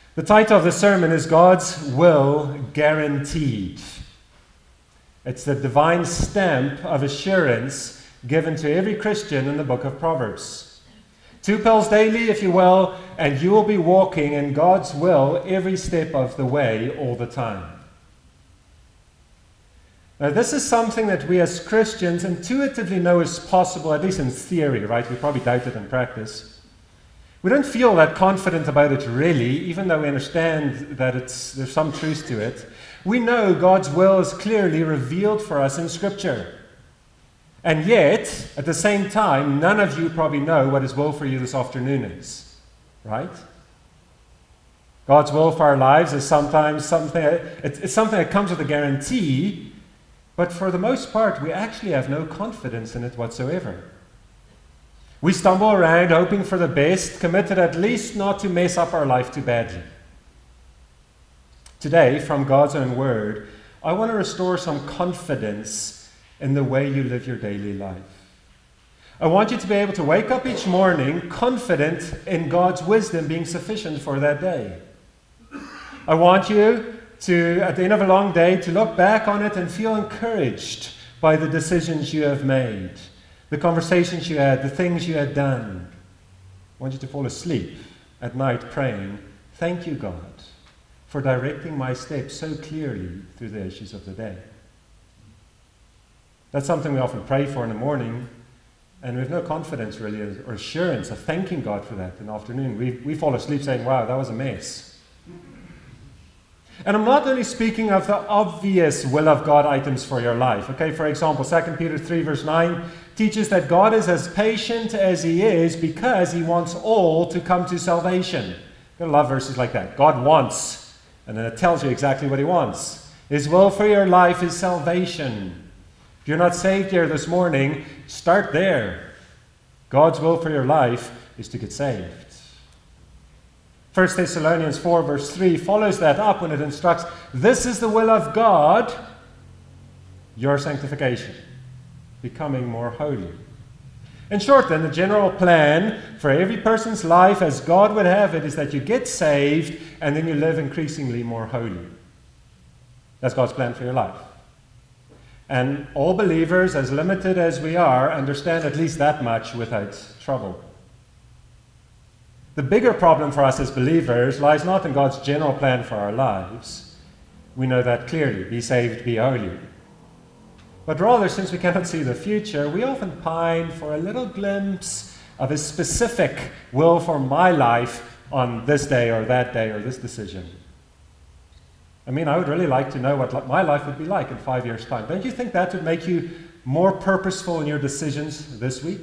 The title of the sermon is God's Will Guaranteed. It's the divine stamp of assurance given to every Christian in the book of Proverbs. 2 pills daily, if you will, and you will be walking in God's will every step of the way all the time. Now, this is something that we as Christians intuitively know is possible, at least in theory, right? We probably doubt it in practice. We don't feel that confident about it really, even though we understand that there's some truth to it. We know God's will is clearly revealed for us in Scripture. And yet, at the same time, none of you probably know what His will for you this afternoon is, right? God's will for our lives is sometimes it's something that comes with a guarantee, but for the most part, we actually have no confidence in it whatsoever. We stumble around hoping for the best, committed at least not to mess up our life too badly. Today, from God's own word, I want to restore some confidence in the way you live your daily life. I want you to be able to wake up each morning confident in God's wisdom being sufficient for that day. I want you to, at the end of a long day, to look back on it and feel encouraged by the decisions you have made, the conversations you had, the things you had done. I want you to fall asleep at night praying, "Thank you, God, for directing my steps so clearly through the issues of the day." That's something we often pray for in the morning, and we have no confidence really or assurance of thanking God for that in the afternoon. We fall asleep saying, "Wow, that was a mess." And I'm not only speaking of the obvious will of God items for your life. Okay, for example, 2 Peter 3 verse 9 teaches that God is as patient as He is because He wants all to come to salvation. I love verses like that. God wants, and then it tells you exactly what He wants. His will for your life is salvation. If you're not saved here this morning, start there. God's will for your life is to get saved. 1 Thessalonians 4 verse 3 follows that up when it instructs, "This is the will of God, your sanctification, becoming more holy." In short then, the general plan for every person's life as God would have it is that you get saved and then you live increasingly more holy. That's God's plan for your life. And all believers, as limited as we are, understand at least that much without trouble. The bigger problem for us as believers lies not in God's general plan for our lives. We know that clearly. Be saved, be holy. But rather, since we cannot see the future, we often pine for a little glimpse of His specific will for my life on this day or this decision. I mean, I would really like to know what my life would be like in 5 years' time. Don't you think that would make you more purposeful in your decisions this week?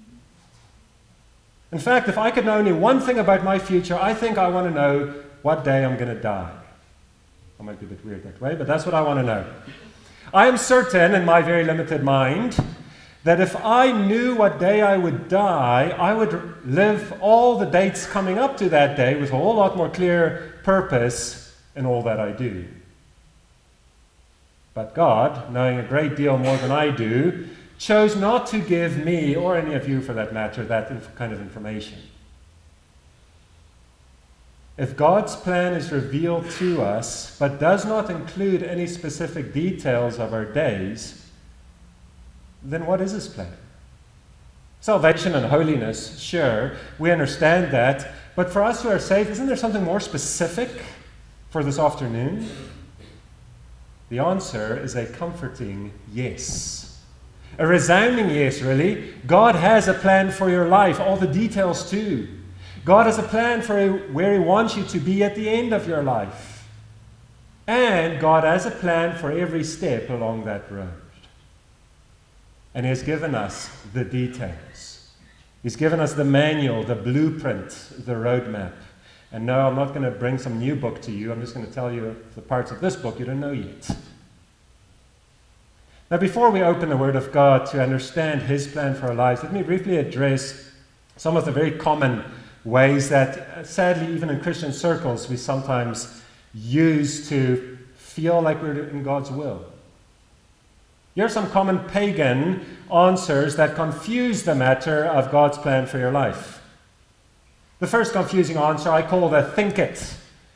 In fact, if I could know only one thing about my future, I think I want to know what day I'm going to die. I might be a bit weird that way, but that's what I want to know. I am certain in my very limited mind that if I knew what day I would die, I would live all the dates coming up to that day with a whole lot more clear purpose in all that I do. But God, knowing a great deal more than I do, chose not to give me, or any of you for that matter, that kind of information. If God's plan is revealed to us, but does not include any specific details of our days, then what is His plan? Salvation and holiness, sure, we understand that, but for us who are saved, isn't there something more specific for this afternoon? The answer is a comforting yes. A resounding yes, really. God has a plan for your life, all the details too. God has a plan for where He wants you to be at the end of your life. And God has a plan for every step along that road. And He has given us the details. He's given us the manual, the blueprint, the roadmap. And no, I'm not going to bring some new book to you. I'm just going to tell you the parts of this book you don't know yet. Now, before we open the Word of God to understand His plan for our lives, let me briefly address some of the very common ways that, sadly, even in Christian circles, we sometimes use to feel like we're in God's will. Here are some common pagan answers that confuse the matter of God's plan for your life. The first confusing answer I call the think it.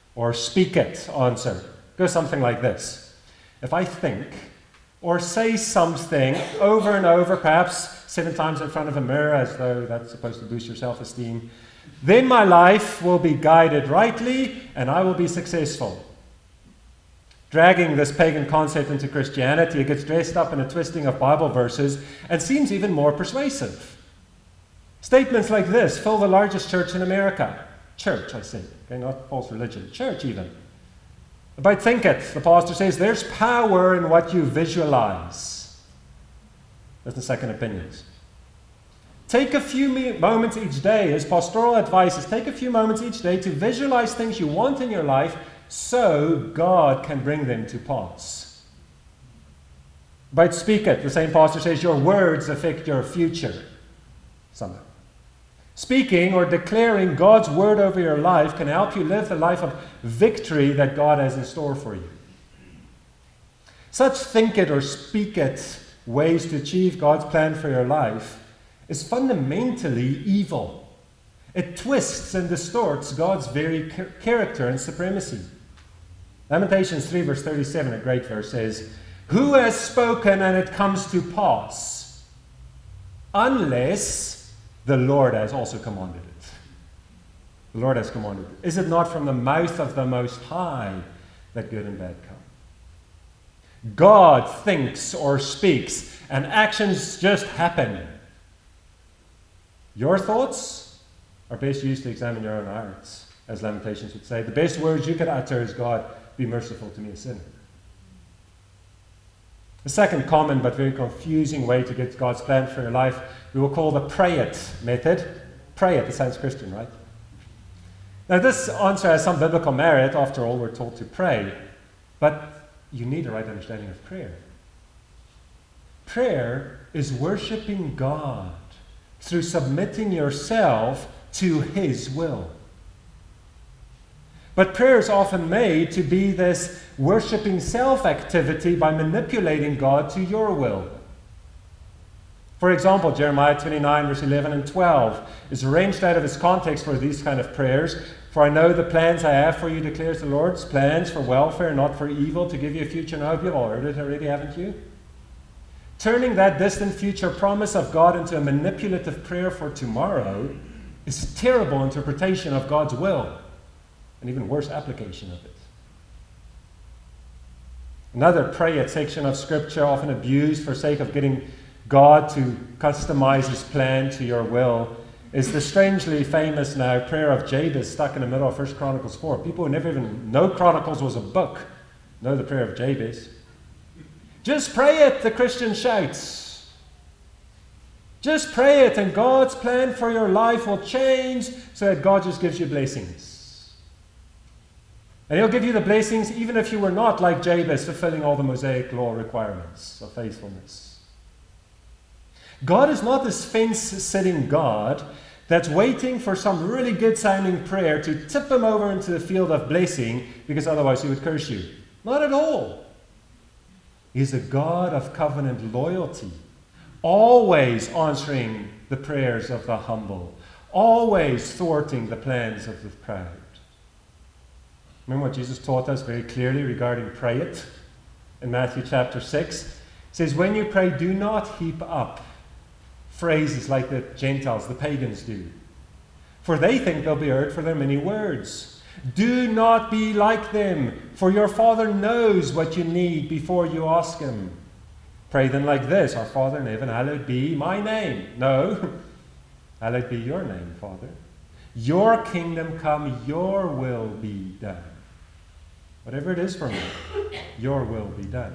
or speak it answer goes something like this. If I think or say something over and over, perhaps 7 times in front of a mirror, as though that's supposed to boost your self-esteem, then my life will be guided rightly and I will be successful. Dragging this pagan concept into Christianity, it gets dressed up in a twisting of Bible verses and seems even more persuasive. Statements like this fill the largest church in America. Church, I say. Okay, not false religion. Church, even. About think it, the pastor says, there's power in what you visualize. That's the second opinions. Take a few moments each day, as pastoral advice is take a few moments each day to visualize things you want in your life so God can bring them to pass. About speak it, the same pastor says, your words affect your future somehow. Speaking or declaring God's word over your life can help you live the life of victory that God has in store for you. Such think it or speak it ways to achieve God's plan for your life is fundamentally evil. It twists and distorts God's very character and supremacy. Lamentations 3 verse 37, a great verse, says, who has spoken and it comes to pass, unless the Lord has also commanded it. The Lord has commanded it. Is it not from the mouth of the Most High that good and bad come? God thinks or speaks, and actions just happen. Your thoughts are best used to examine your own hearts, as Lamentations would say. The best words you could utter is, God, be merciful to me, a sinner. The second common but very confusing way to get God's plan for your life, we will call the pray it method. Pray it sounds Christian, right? Now this answer has some biblical merit. After all, we're told to pray. But you need a right understanding of prayer. Prayer is worshiping God through submitting yourself to His will. But prayer is often made to be this worshiping self activity by manipulating God to your will. For example, Jeremiah 29, verse 11 and 12 is wrenched out of its context for these kind of prayers. For I know the plans I have for you, declares the Lord, plans for welfare, not for evil, to give you a future and hope. You've all heard it already, haven't you? Turning that distant future promise of God into a manipulative prayer for tomorrow is a terrible interpretation of God's will. An even worse application of it. Another pray it section of Scripture, often abused for sake of getting God to customize His plan to your will, is the strangely famous now prayer of Jabez stuck in the middle of 1 Chronicles 4. People who never even know Chronicles was a book know the prayer of Jabez. Just pray it, the Christian shouts. Just pray it and God's plan for your life will change so that God just gives you blessings. And He'll give you the blessings even if you were not like Jabez, fulfilling all the Mosaic law requirements of faithfulness. God is not this fence-sitting God that's waiting for some really good-sounding prayer to tip Him over into the field of blessing because otherwise He would curse you. Not at all. He's a God of covenant loyalty, always answering the prayers of the humble, always thwarting the plans of the proud. Remember what Jesus taught us very clearly regarding pray it in Matthew chapter 6? It says, when you pray, do not heap up phrases like the Gentiles, the pagans do. For they think they'll be heard for their many words. Do not be like them, for your Father knows what you need before you ask Him. Pray then like this, our Father in heaven, hallowed be my name. No, hallowed be your name, Father. Your kingdom come, your will be done. Whatever it is for me, your will be done.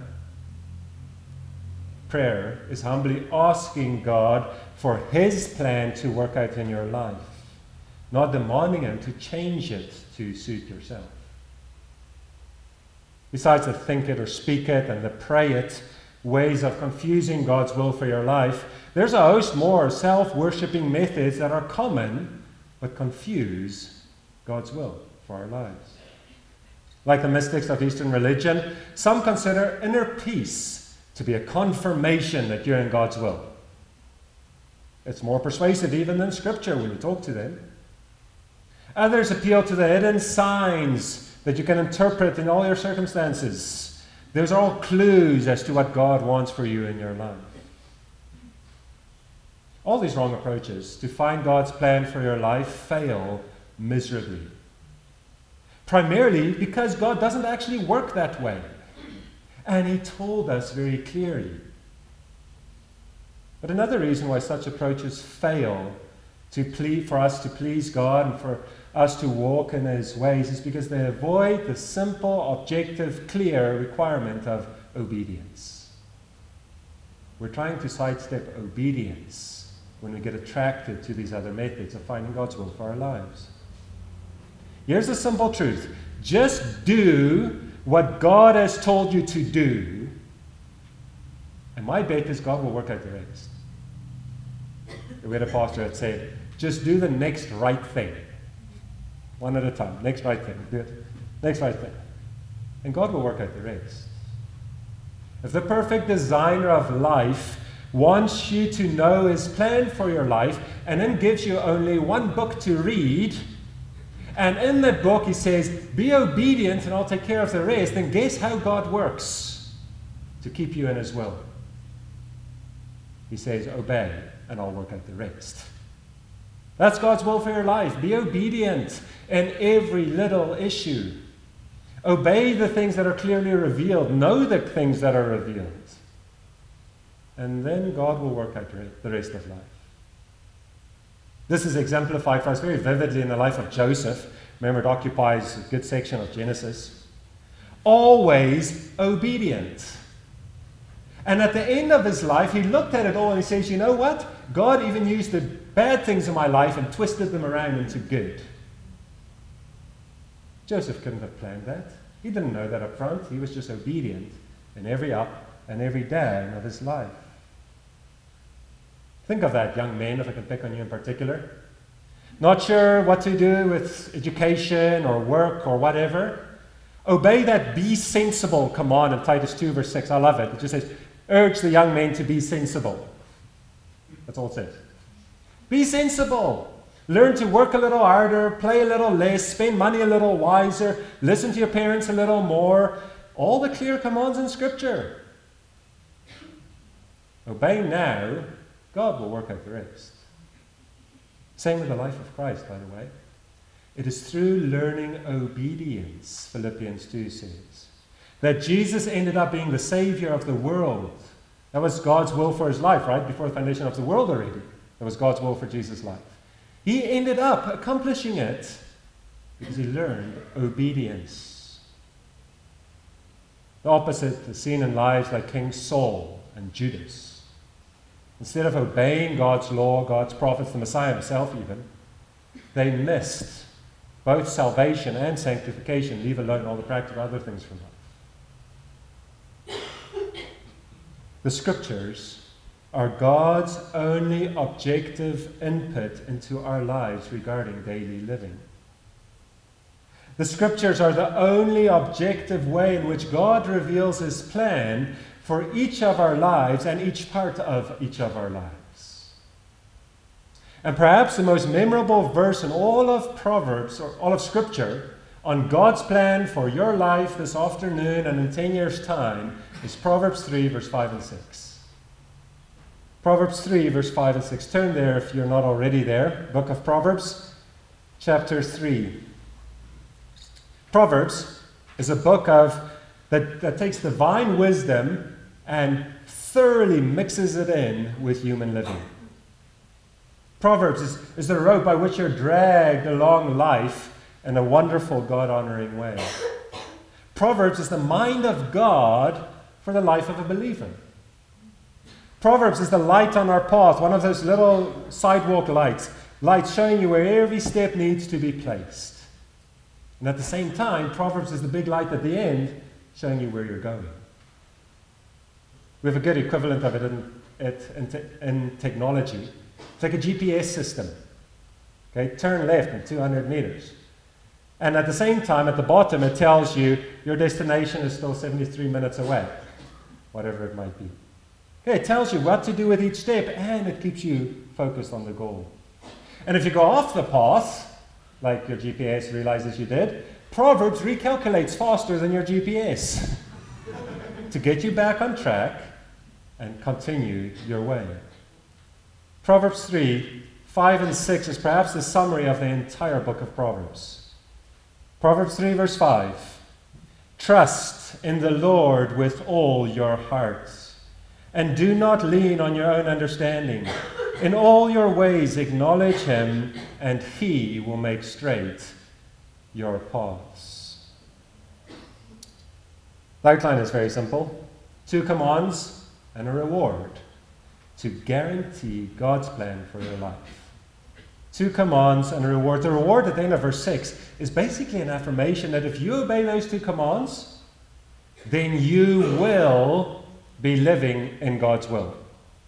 Prayer is humbly asking God for His plan to work out in your life, not demanding Him to change it to suit yourself. Besides the think it or speak it and the pray it ways of confusing God's will for your life, there's a host more self-worshipping methods that are common but confuse God's will for our lives. Like the mystics of Eastern religion, some consider inner peace to be a confirmation that you're in God's will. It's more persuasive even than Scripture when you talk to them. Others appeal to the hidden signs that you can interpret in all your circumstances. Those are all clues as to what God wants for you in your life. All these wrong approaches to find God's plan for your life fail miserably. Primarily because God doesn't actually work that way. And He told us very clearly. But another reason why such approaches fail for us to please God and for us to walk in His ways is because they avoid the simple, objective, clear requirement of obedience. We're trying to sidestep obedience when we get attracted to these other methods of finding God's will for our lives. Here's the simple truth. Just do what God has told you to do, and my bet is God will work out the rest. We had a pastor that said, just do the next right thing. One at a time. Next right thing. Do it. Next right thing. And God will work out the rest. If the perfect designer of life wants you to know His plan for your life and then gives you only one book to read, and in that book He says, be obedient and I'll take care of the rest, then guess how God works to keep you in His will? He says, obey and I'll work out the rest. That's God's will for your life. Be obedient in every little issue. Obey the things that are clearly revealed. Know the things that are revealed. And then God will work out the rest of life. This is exemplified for us very vividly in the life of Joseph. Remember, it occupies a good section of Genesis. Always obedient. And at the end of his life, he looked at it all and he says, you know what? God even used the bad things in my life and twisted them around into good. Joseph couldn't have planned that. He didn't know that up front. He was just obedient in every up and every down of his life. Think of that, young men, if I can pick on you in particular. Not sure what to do with education or work or whatever. Obey that be sensible command in Titus 2 verse 6. I love it. It just says, urge the young men to be sensible. That's all it says. Be sensible. Learn to work a little harder, play a little less, spend money a little wiser, listen to your parents a little more. All the clear commands in Scripture. Obey now, God will work out the rest. Same with the life of Christ, by the way. It is through learning obedience, Philippians 2 says, that Jesus ended up being the Savior of the world. That was God's will for his life, right? Before the foundation of the world already. That was God's will for Jesus' life. He ended up accomplishing it because he learned obedience. The opposite is seen in lives like King Saul and Judas. Instead of obeying God's law, God's prophets, the Messiah himself even, they missed both salvation and sanctification, leave alone all the practical other things from life. The Scriptures are God's only objective input into our lives regarding daily living. The Scriptures are the only objective way in which God reveals his plan for each of our lives and each part of each of our lives. And perhaps the most memorable verse in all of Proverbs, or all of Scripture, on God's plan for your life this afternoon and in 10 years' time is Proverbs 3, verse 5 and 6. Proverbs 3, verse 5 and 6. Turn there if you're not already there. Book of Proverbs, chapter 3. Proverbs is a book that takes divine wisdom and thoroughly mixes it in with human living. Proverbs is the road by which you're dragged along life in a wonderful, God-honoring way. Proverbs is the mind of God for the life of a believer. Proverbs is the light on our path, one of those little sidewalk lights showing you where every step needs to be placed. And at the same time, Proverbs is the big light at the end showing you where you're going. We have a good equivalent of it in technology. It's like a GPS system. Okay, turn left in 200 meters. And at the same time, at the bottom, it tells you your destination is still 73 minutes away, whatever it might be. Okay, it tells you what to do with each step, and it keeps you focused on the goal. And if you go off the path, like your GPS realizes you did, Proverbs recalculates faster than your GPS to get you back on track and continue your way. Proverbs 3, 5 and 6 is perhaps the summary of the entire book of Proverbs. Proverbs 3 verse 5. Trust in the Lord with all your heart, and do not lean on your own understanding. In all your ways acknowledge him, and he will make straight your paths. The outline is very simple. 2 commands and a reward to guarantee God's plan for your life. 2 commands and a reward. The reward at the end of verse 6 is basically an affirmation that if you obey those 2 commands, then you will be living in God's will.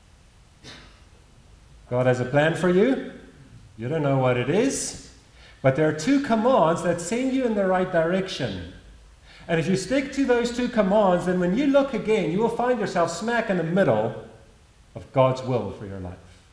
God has a plan for you. You don't know what it is, but there are 2 commands that send you in the right direction. And if you stick to those 2 commands, then when you look again, you will find yourself smack in the middle of God's will for your life.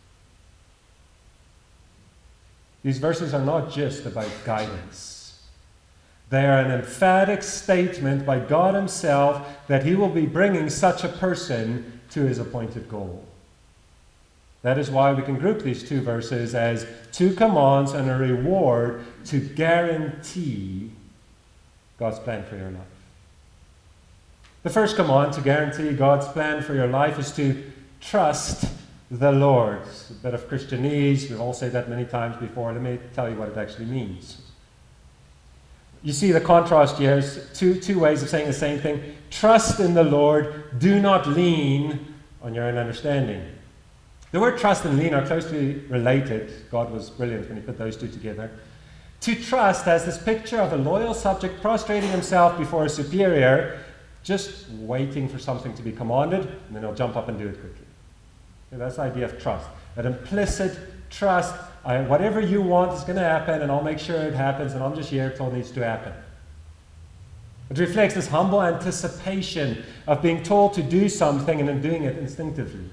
These verses are not just about guidance. They are an emphatic statement by God himself that he will be bringing such a person to his appointed goal. That is why we can group these 2 verses as 2 commands and a reward to guarantee God's plan for your life. The first command to guarantee God's plan for your life is to trust the Lord. It's a bit of Christianese. We've all said that many times before. Let me tell you what it actually means. You see the contrast here is two ways of saying the same thing. Trust in the Lord. Do not lean on your own understanding. The word trust and lean are closely related. God was brilliant when he put those 2 together. To trust has this picture of a loyal subject prostrating himself before a superior, just waiting for something to be commanded, and then he'll jump up and do it quickly. Okay, that's the idea of trust. That implicit trust. Whatever you want is going to happen, and I'll make sure it happens, and I'm just here till it needs to happen. It reflects this humble anticipation of being told to do something and then doing it instinctively.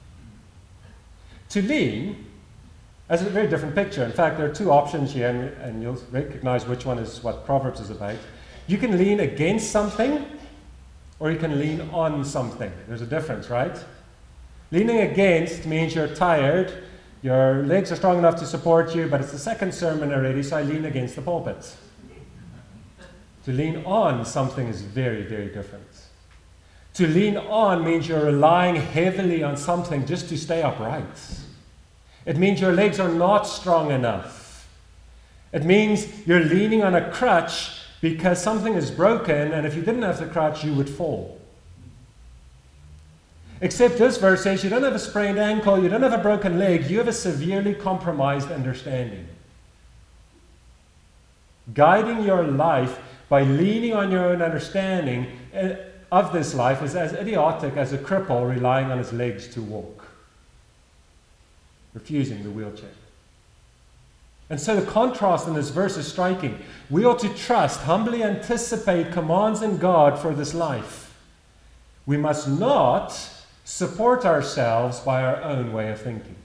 To lean has a very different picture. In fact, there are 2 options here, and you'll recognize which one is what Proverbs is about. You can lean against something, or you can lean on something. There's a difference, right? Leaning against means you're tired, your legs are strong enough to support you, but it's the second sermon already, so I lean against the pulpit. To lean on something is very, very different. To lean on means you're relying heavily on something just to stay upright. It means your legs are not strong enough. It means you're leaning on a crutch because something is broken, and if you didn't have the crutch, you would fall. Except this verse says you don't have a sprained ankle, you don't have a broken leg, you have a severely compromised understanding. Guiding your life by leaning on your own understanding of this life is as idiotic as a cripple relying on his legs to walk, refusing the wheelchair. And so the contrast in this verse is striking. We ought to trust, humbly anticipate commands in God for this life. We must not support ourselves by our own way of thinking.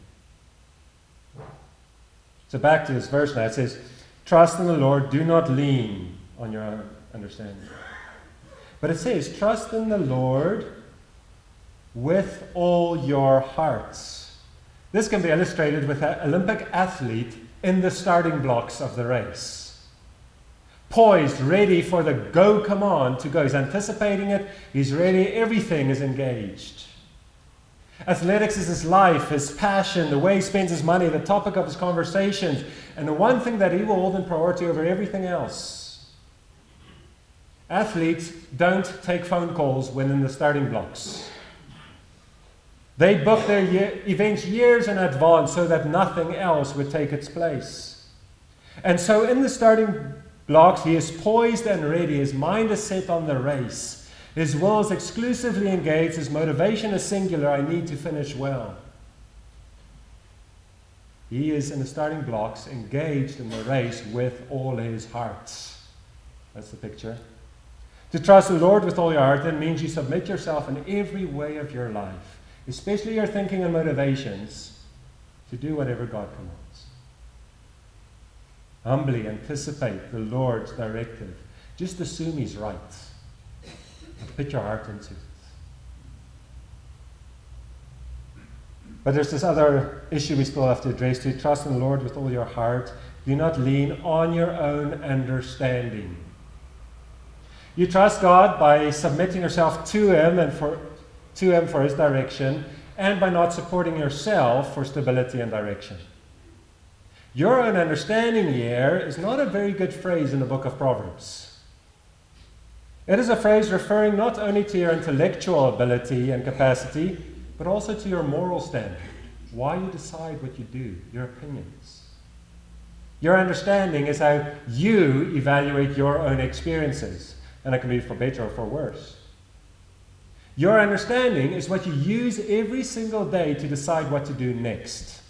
So back to this verse now. It says, trust in the Lord, do not lean on your own understanding. But it says, trust in the Lord with all your hearts. This can be illustrated with an Olympic athlete in the starting blocks of the race. Poised, ready for the go command to go. He's anticipating it. He's ready. Everything is engaged. Athletics is his life, his passion, the way he spends his money, the topic of his conversations, and the one thing that he will hold in priority over everything else. Athletes don't take phone calls when in the starting blocks. They book their events years in advance so that nothing else would take its place. And so in the starting blocks, he is poised and ready. His mind is set on the race. His will is exclusively engaged. His motivation is singular. I need to finish well. He is in the starting blocks, engaged in the race with all his heart. That's the picture. To trust the Lord with all your heart then means you submit yourself in every way of your life, especially your thinking and motivations, to do whatever God commands. Humbly anticipate the Lord's directive Just assume he's right. And put your heart into it. But there's this other issue we still have to address. To trust in the Lord with all your heart. Do not lean on your own understanding. You trust God by submitting yourself to Him and for His direction, and by not supporting yourself for stability and direction. Your own understanding here is not a very good phrase in the book of Proverbs. It is a phrase referring not only to your intellectual ability and capacity, but also to your moral standard, why you decide what you do, your opinions. Your understanding is how you evaluate your own experiences, and it can be for better or for worse. Your understanding is what you use every single day to decide what to do next.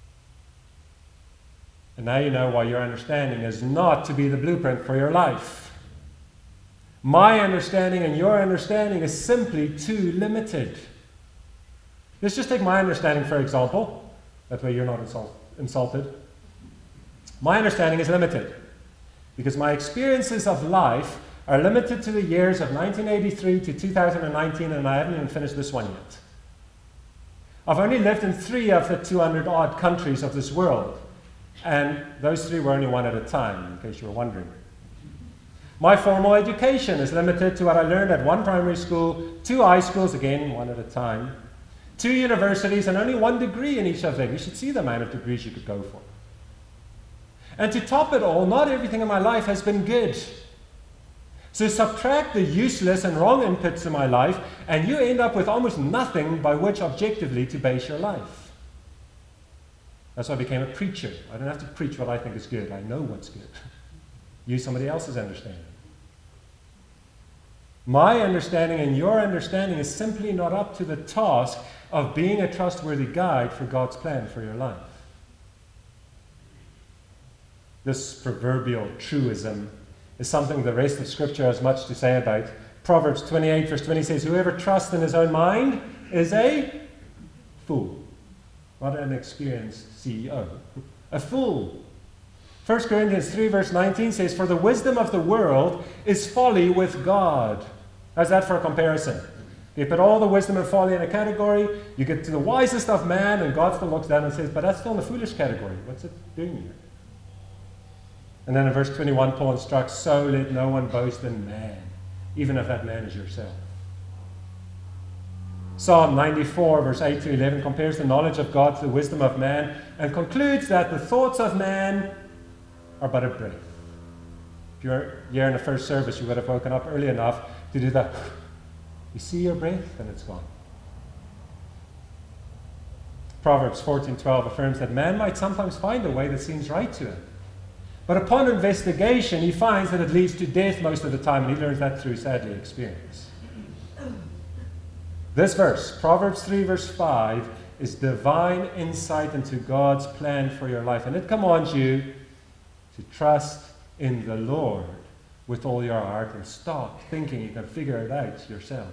And now you know why your understanding is not to be the blueprint for your life. My understanding and your understanding is simply too limited. Let's just take my understanding, for example. That way you're not insulted. My understanding is limited because my experiences of life are limited to the years of 1983 to 2019, and I haven't even finished this one yet. I've only lived in 3 of the 200-odd countries of this world, and those 3 were only one at a time, in case you were wondering. My formal education is limited to what I learned at 1 primary school, 2 high schools, again, one at a time, 2 universities, and only 1 degree in each of them. You should see the amount of degrees you could go for. And to top it all, not everything in my life has been good. So subtract the useless and wrong inputs in my life, and you end up with almost nothing by which objectively to base your life. That's why I became a preacher. I don't have to preach what I think is good. I know what's good. Use somebody else's understanding. My understanding and your understanding is simply not up to the task of being a trustworthy guide for God's plan for your life. This proverbial truism is something the rest of Scripture has much to say about. Proverbs 28 verse 20 says, whoever trusts in his own mind is a fool. Not an experienced CEO. A fool. 1 Corinthians 3 verse 19 says, for the wisdom of the world is folly with God. How's that for a comparison? You put all the wisdom and folly in a category, you get to the wisest of man, and God still looks down and says, but that's still in the foolish category. What's it doing here? And then in verse 21, Paul instructs, so let no one boast in man, even if that man is yourself. Psalm 94, verse 8 to 11, compares the knowledge of God to the wisdom of man and concludes that the thoughts of man are but a breath. If you're here in the first service, you would have woken up early enough to do that. You see your breath, and it's gone. Proverbs 14:12 affirms that man might sometimes find a way that seems right to him. But upon investigation, he finds that it leads to death most of the time, and he learns that through, sadly, experience. This verse, Proverbs 3, verse 5, is divine insight into God's plan for your life. And it commands you to trust in the Lord with all your heart and stop thinking you can figure it out yourself.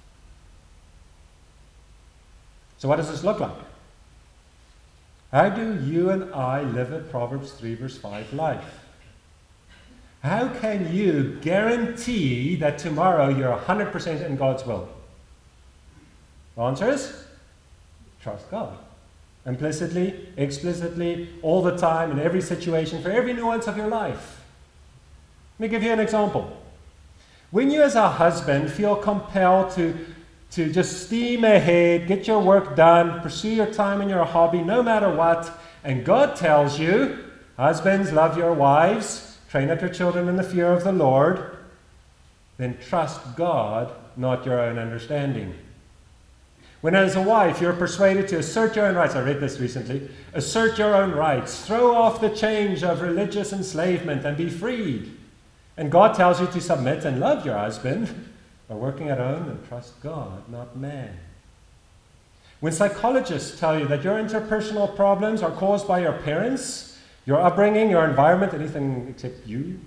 So what does this look like? How do you and I live a Proverbs 3 verse 5 life? How can you guarantee that tomorrow you're 100% in God's will? The answer is, trust God. Implicitly, explicitly, all the time, in every situation, for every nuance of your life. Let me give you an example. When you as a husband feel compelled to just steam ahead, get your work done, pursue your time and your hobby, no matter what, and God tells you, husbands, love your wives, train up your children in the fear of the Lord, then trust God, not your own understanding. When as a wife you're persuaded to assert your own rights, I read this recently, assert your own rights, throw off the chains of religious enslavement and be freed. And God tells you to submit and love your husband by working at home and trust God, not man. When psychologists tell you that your interpersonal problems are caused by your parents, your upbringing, your environment, anything except you,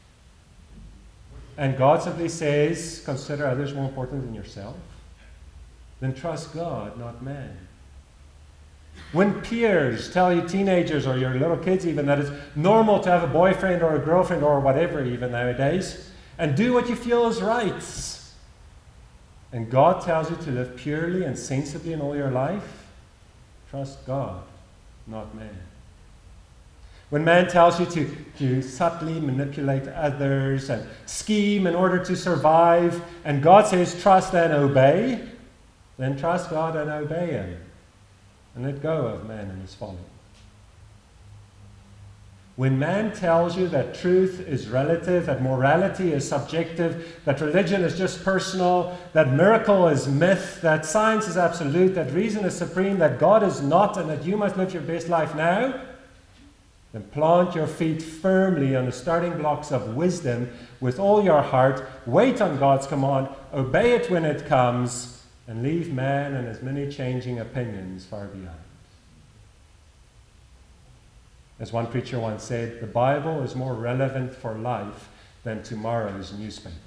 and God simply says, consider others more important than yourself, then trust God, not man. When peers tell you, teenagers or your little kids even, that it's normal to have a boyfriend or a girlfriend or whatever even nowadays, and do what you feel is right. And God tells you to live purely and sensibly in all your life, trust God, not man. When man tells you to subtly manipulate others and scheme in order to survive, and God says trust and obey, then trust God and obey Him, and let go of man and his folly. When man tells you that truth is relative, that morality is subjective, that religion is just personal, that miracle is myth, that science is absolute, that reason is supreme, that God is not, and that you must live your best life now, then plant your feet firmly on the starting blocks of wisdom with all your heart, wait on God's command, obey it when it comes, and leave man and his many changing opinions far behind. As one preacher once said, the Bible is more relevant for life than tomorrow's newspaper.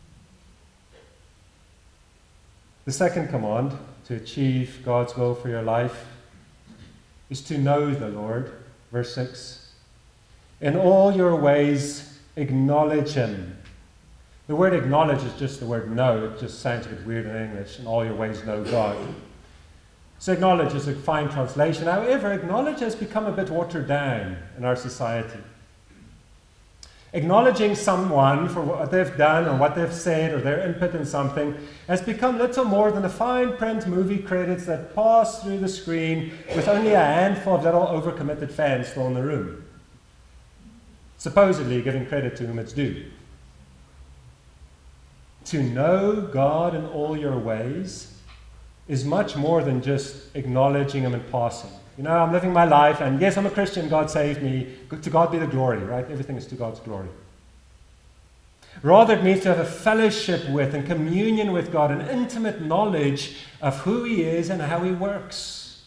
The second command to achieve God's will for your life is to know the Lord. Verse 6. In all your ways, acknowledge Him. The word acknowledge is just the word know. It just sounds a bit weird in English. In all your ways, know God. So acknowledge is a fine translation. However, acknowledge has become a bit watered down in our society. Acknowledging someone for what they've done or what they've said or their input in something has become little more than the fine print movie credits that pass through the screen with only a handful of little overcommitted fans still in the room, supposedly giving credit to whom it's due. To know God in all your ways is much more than just acknowledging Him in passing. You know, I'm living my life, and yes, I'm a Christian, God saved me. To God be the glory, right? Everything is to God's glory. Rather, it means to have a fellowship with and communion with God, an intimate knowledge of who He is and how He works.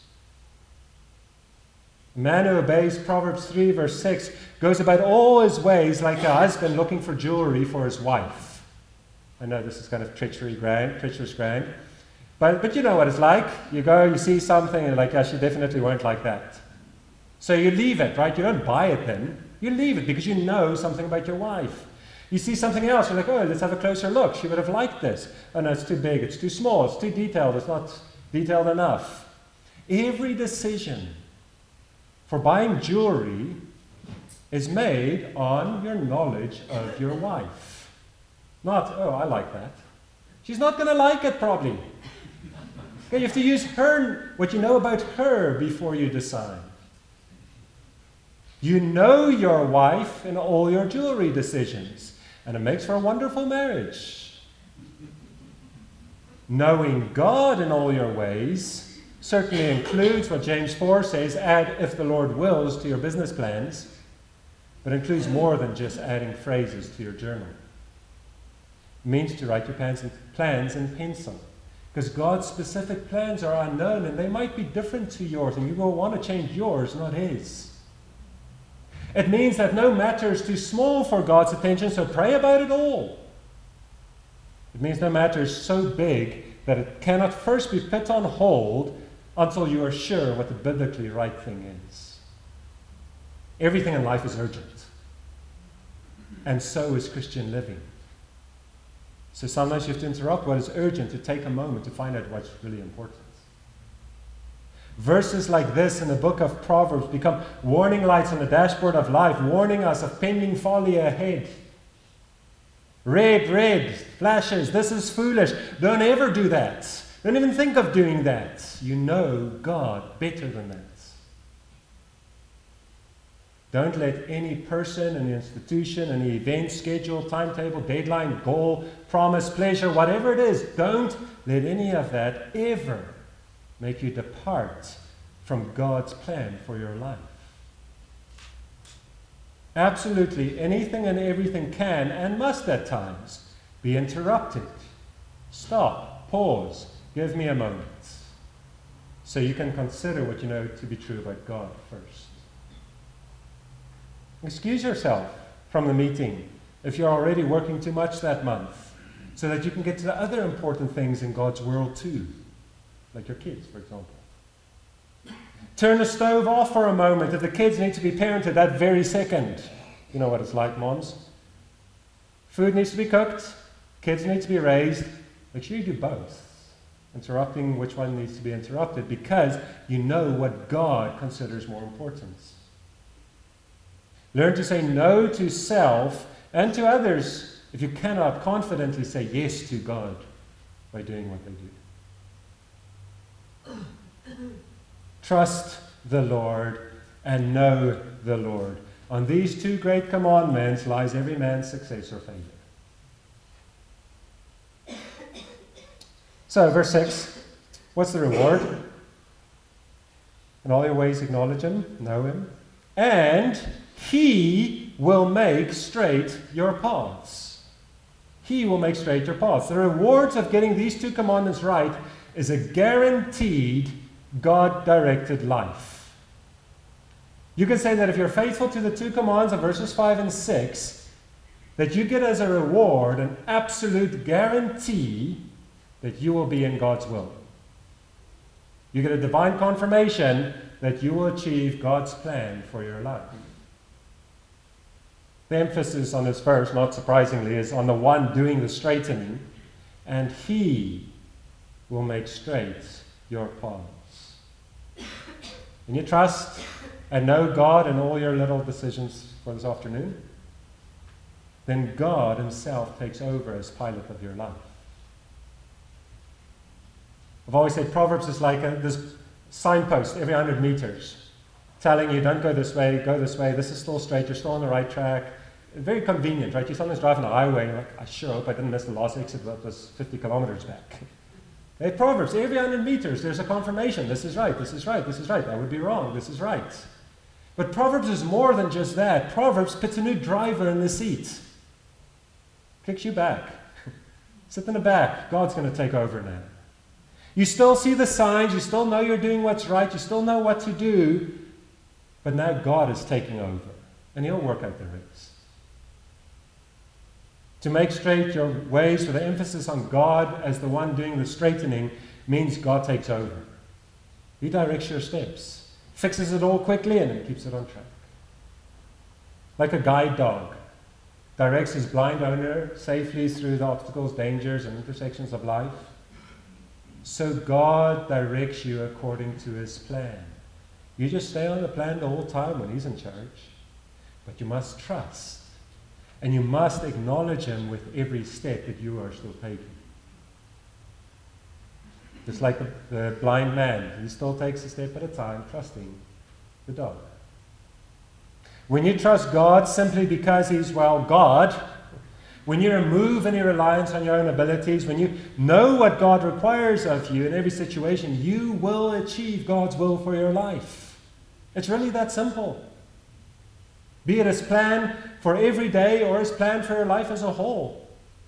A man who obeys Proverbs 3, verse 6, goes about all his ways like a husband looking for jewelry for his wife. I know this is kind of treacherous ground. But you know what it's like. You go, you see something, and you're like, yeah, she definitely won't like that. So you leave it, right? You don't buy it then. You leave it because you know something about your wife. You see something else, you're like, oh, let's have a closer look. She would have liked this. Oh, no, it's too big, it's too small, it's too detailed, it's not detailed enough. Every decision for buying jewelry is made on your knowledge of your wife. Not, oh, I like that. She's not going to like it, probably. Okay, you have to use what you know about her before you decide. You know your wife in all your jewelry decisions, and it makes for a wonderful marriage. Knowing God in all your ways certainly includes what James 4 says, add if the Lord wills to your business plans, but includes more than just adding phrases to your journal. It means to write your plans in pencil. Because God's specific plans are unknown and they might be different to yours, and you will want to change yours, not His. It means that no matter is too small for God's attention, so pray about it all. It means no matter is so big that it cannot first be put on hold until you are sure what the biblically right thing is. Everything in life is urgent. And so is Christian living. So sometimes you have to interrupt what is urgent to take a moment to find out what's really important. Verses like this in the book of Proverbs become warning lights on the dashboard of life, warning us of pending folly ahead. Red, flashes, this is foolish. Don't ever do that. Don't even think of doing that. You know God better than that. Don't let any person, any institution, any event, schedule, timetable, deadline, goal, promise, pleasure, whatever it is, don't let any of that ever make you depart from God's plan for your life. Absolutely anything and everything can and must at times be interrupted. Stop, pause, give me a moment, so you can consider what you know to be true about God first. Excuse yourself from the meeting if you're already working too much that month, so that you can get to the other important things in God's world too, like your kids, for example. Turn the stove off for a moment if the kids need to be parented that very second. You know what it's like, moms. Food needs to be cooked. Kids need to be raised. Make sure you do both. Interrupting which one needs to be interrupted, because you know what God considers more important. Learn to say no to self and to others if you cannot confidently say yes to God by doing what they do. Trust the Lord and know the Lord. On these two great commandments lies every man's success or failure. So, verse 6, what's the reward? In all your ways acknowledge him, know him, and he will make straight your paths. He will make straight your paths. The rewards of getting these two commandments right is a guaranteed God-directed life. You can say that if you're faithful to the two commands of verses 5 and 6, that you get as a reward an absolute guarantee that you will be in God's will. You get a divine confirmation that you will achieve God's plan for your life. The emphasis on this verse, not surprisingly, is on the one doing the straightening, and he will make straight your paths. When you trust and know God in all your little decisions for this afternoon, then God himself takes over as pilot of your life. I've always said Proverbs is like this signpost every 100 meters, telling you, don't go this way, this is still straight, you're still on the right track. Very convenient, right? You sometimes drive on the highway, and you're like, I sure hope I didn't miss the last exit that was 50 kilometers back. Hey, Proverbs, every 100 meters, there's a confirmation. This is right, this is right, this is right. That would be wrong, this is right. But Proverbs is more than just that. Proverbs puts a new driver in the seat. Kicks you back. Sit in the back. God's going to take over now. You still see the signs, you still know you're doing what's right, you still know what to do, but now God is taking over, and he'll work out the rest. To make straight your ways, with the emphasis on God as the one doing the straightening, means God takes over. He directs your steps, fixes it all quickly, and then keeps it on track. Like a guide dog, directs his blind owner safely through the obstacles, dangers, and intersections of life. So God directs you according to his plan. You just stay on the plan the whole time when he's in charge. But you must trust. And you must acknowledge him with every step that you are still taking. Just like the blind man, he still takes a step at a time, trusting the dog. When you trust God simply because he's, well, God, when you remove any reliance on your own abilities, when you know what God requires of you in every situation, you will achieve God's will for your life. It's really that simple. Be it his plan for every day or his plan for your life as a whole.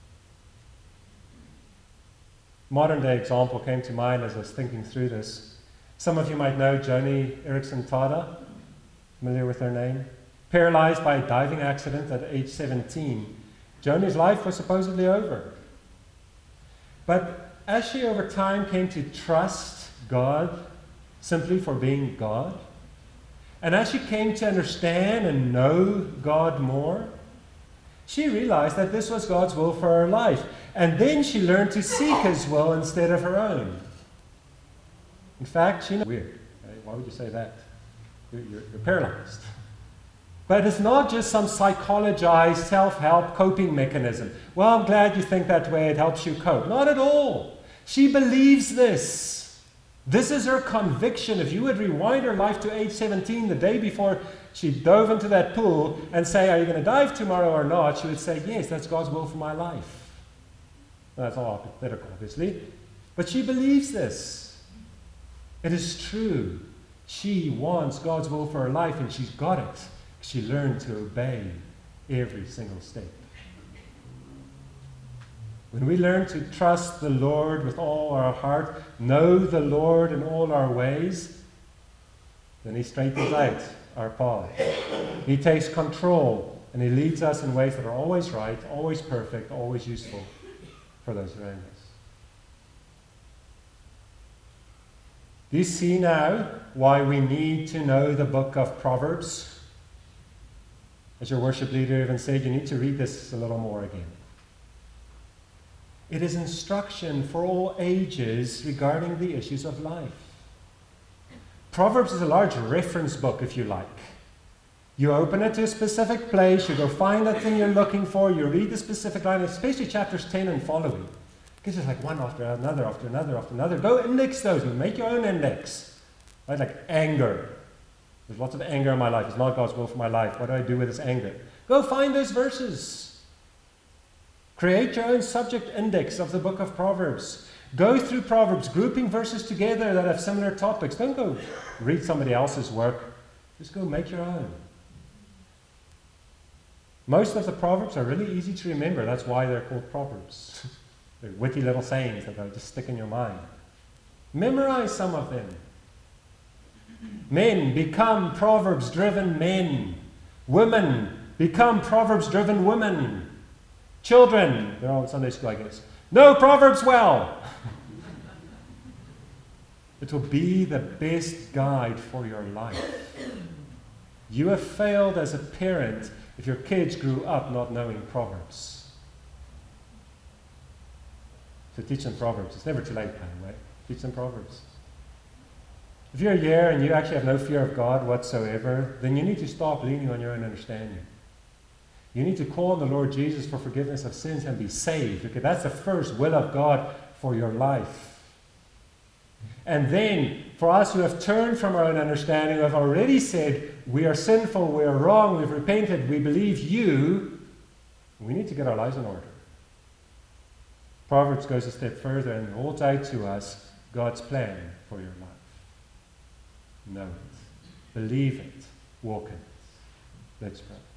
Modern day example came to mind as I was thinking through this. Some of you might know Joni Eareckson Tada. Familiar with her name? Paralyzed by a diving accident at age 17. Joni's life was supposedly over. But as she over time came to trust God simply for being God, and as she came to understand and know God more, she realized that this was God's will for her life. And then she learned to seek his will instead of her own. In fact, she knows. Weird. Right? Why would you say that? You're paralyzed. But it's not just some psychologized self-help coping mechanism. Well, I'm glad you think that way. It helps you cope. Not at all. She believes this. This is her conviction. If you would rewind her life to age 17, the day before she dove into that pool, and say, are you going to dive tomorrow or not? She would say, yes, that's God's will for my life. Well, that's all hypothetical, obviously. But she believes this. It is true. She wants God's will for her life, and she's got it. She learned to obey every single step. When we learn to trust the Lord with all our heart, know the Lord in all our ways, then he straightens out our path. He takes control, and he leads us in ways that are always right, always perfect, always useful for those around us. Do you see now why we need to know the book of Proverbs? As your worship leader even said, you need to read this a little more again. It is instruction for all ages regarding the issues of life. Proverbs is a large reference book, if you like. You open it to a specific place, you go find that thing you're looking for, you read the specific line, especially chapters 10 and following. Because it's like one after another, after another, after another. Go index those and make your own index. Right? Like anger. There's lots of anger in my life. It's not God's will for my life. What do I do with this anger? Go find those verses. Create your own subject index of the book of Proverbs. Go through Proverbs, grouping verses together that have similar topics. Don't go read somebody else's work. Just go make your own. Most of the Proverbs are really easy to remember. That's why they're called Proverbs. They're witty little sayings that just stick in your mind. Memorize some of them. Men, become Proverbs-driven men. Women, become Proverbs-driven women. Children, they're all in Sunday school, I guess. Know Proverbs well. It will be the best guide for your life. You have failed as a parent if your kids grew up not knowing Proverbs. So teach them Proverbs. It's never too late, by the way. Teach them Proverbs. If you're here and you actually have no fear of God whatsoever, then you need to stop leaning on your own understanding. You need to call on the Lord Jesus for forgiveness of sins and be saved. Okay, that's the first will of God for your life. And then, for us who have turned from our own understanding, who have already said, we are sinful, we are wrong, we've repented, we believe you, we need to get our lives in order. Proverbs goes a step further and holds out to us God's plan for your life. Know it, believe it, walk in it. Let's pray.